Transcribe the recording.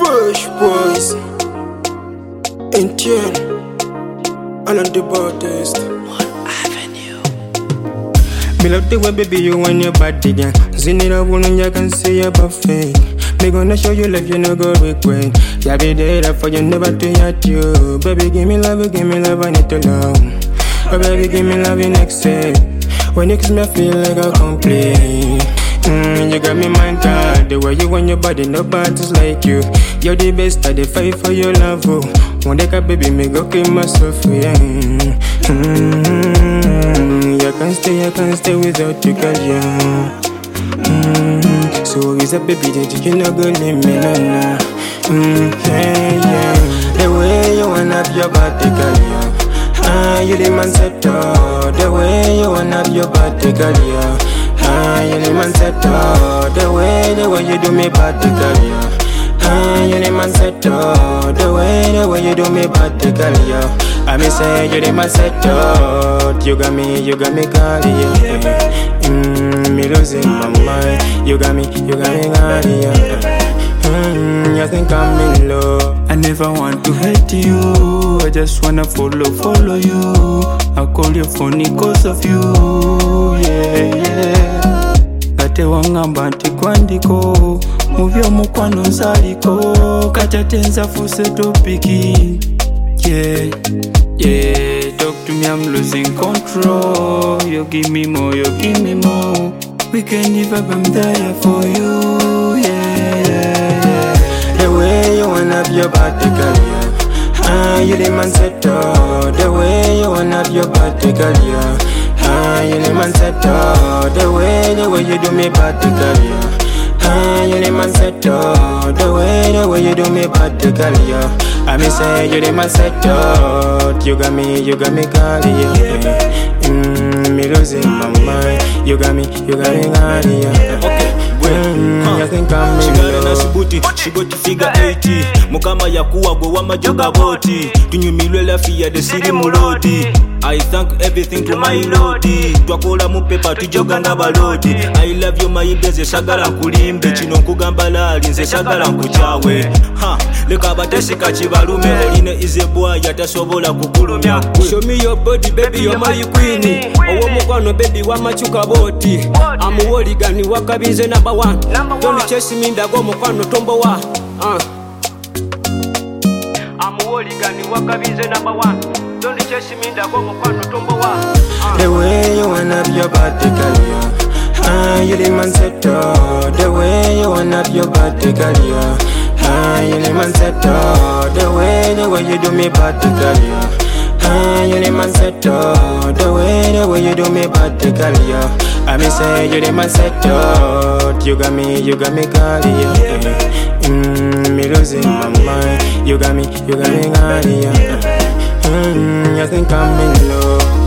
Fresh boys in tune, and on the baddest. Me love the way, baby, you want your body, yeah. Zini la woman, you can see you're perfect. Me gonna show you love, you no go regret. Yeah, be there for you, never to hurt you. Baby, give me love, I need to love. Oh, baby, give me love in excess. When you kiss me, I feel like I complete. You got me mind tight. The way you want your body, nobody's like you. You're the best, I fight for your love. Oh. One day, baby, me go kill myself, yeah. I can't stay without you, girl, yeah. So is a baby that you know go leave me, nah. Yeah. The way you wanna have your body, girl, yeah. You the man set up. The way you wanna have your body, girl, yeah. You the man set up. The way you do me body, girl, yeah. You the man set up. The way you do me body, girl, yeah. I may say you the man set up. You got me, calling, yeah. Me losing my mind. You got me, calling, yeah. You think I'm in love. I never want to hate you. I just wanna follow you. I call your phone cause of you. Yeah. Kate wangamba nti kwandiko muvyo mukwano nsaliko kachatenza fuse topiki. Yeah. Talk to me, I'm losing control. You give me more. We can live up, I'm there for you. Yeah. The way you wanna have your body, girl, yeah. You the man set up. The way you wanna have your body, girl, yeah. You the man set up. The way you do me body, girl, yeah. You the man set up. The way you do me body, girl, yeah. I may say you the man set up. You got me, calling, yeah. Me losing my mind. You got me, calling, yeah. Okay. You think I'm in Shigare na love. sibuti, shigoti figure 80. Mukama ya kuwa go wa majoga boti. Tunyumilwe la fiya de siri mulodi. I thank everything to my lodi. Twakola mu paper tujoga na balodi. I love you my beze shagala nkulimbe. Chino nkugamba lali nze shagala nkuchawe. Leka batashika chibalume. Oline ize boy yatasobola kukulumya. Show me your body baby, you're my queen. Owo mukwano baby wa machuka boti. Amuwoli gani wakabize number one. Don't chase me ndago mukwano tombo wa. Amuwoli gani wakabize number one. Don't chase me ndago mukwano tombo wa. The way you wanna have your body, girl, yeah. You the man set up. The way you wanna have your body, girl, yeah. You the man set up. The way you do me body, girl, yeah. You the man set up. The way you do me body, girl, yeah. I may say you the man set up. You got me, calling, yeah. Me losing my mind. You got me, calling, yeah. You think I'm in love.